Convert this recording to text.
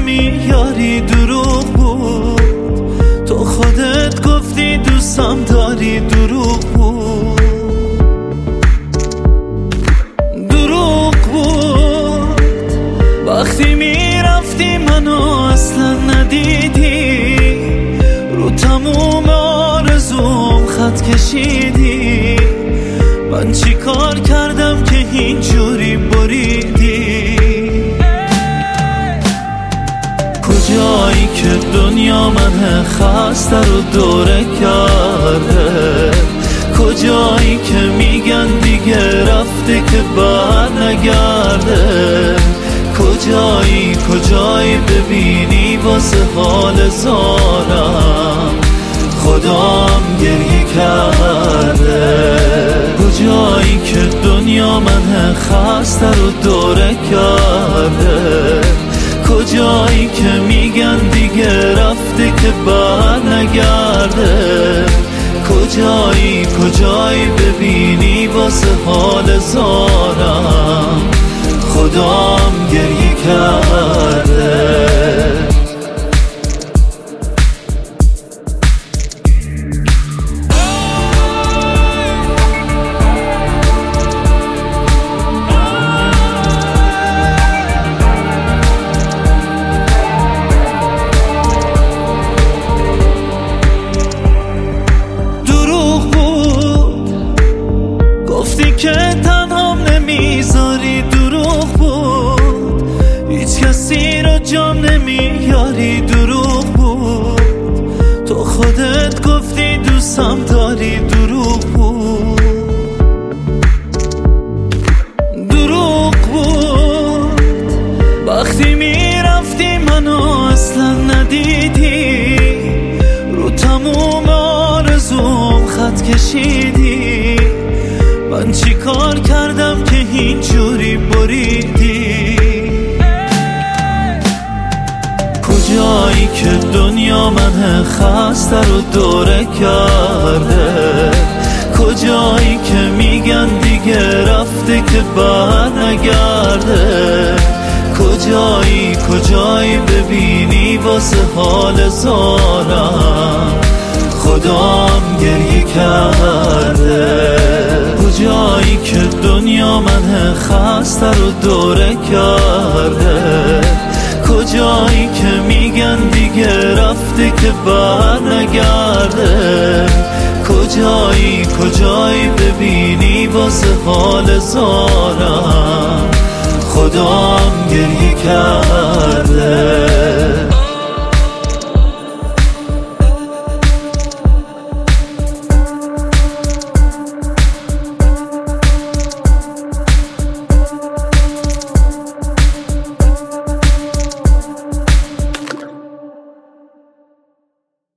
نمیاری دروغ بود، تو خودت گفتی دوستم داری، دروغ بود، دروغ بود. وقتی میرفتی منو اصلا ندیدی، رو تموم آرزوم خط کشیدی. من چی کار کردم که اینجوری بریدی؟ کجایی که دنیا من خسته رو دوره کرده، کجایی که میگن دیگه رفته که بر نگرده، کجایی ببینی واسه حال زارم خدام گریه کرده. کجایی که دنیا من خسته رو دوره کرده، کجایی که میگن دیگه رفته که بر نگرده، کجایی ببینی واسه حال زارم خدام گریه کرده. که تنهام نمیذاری، دروغ بود، هیچ کسی رو جام نمیاری، دروغ بود، تو خودت گفتی دوستم داری، دروغ بود، دروغ بود. وقتی میرفتی منو اصلا ندیدی، رو تموم آرزوم خط کشیدی. من چی کار کردم که اینجوری بریدی؟ کجایی که دنیا من خسته رو دوره کرده، کجایی که میگن دیگه رفته که بر نگرده، کجایی ببینی واسه حال زارم خدام گریه کرده. کجایی که دنیا من خسته رو دوره کرده، کجایی که میگن دیگه رفته که بر نگرده، کجایی ببینی واسه حال زارم خدام گریه کرده.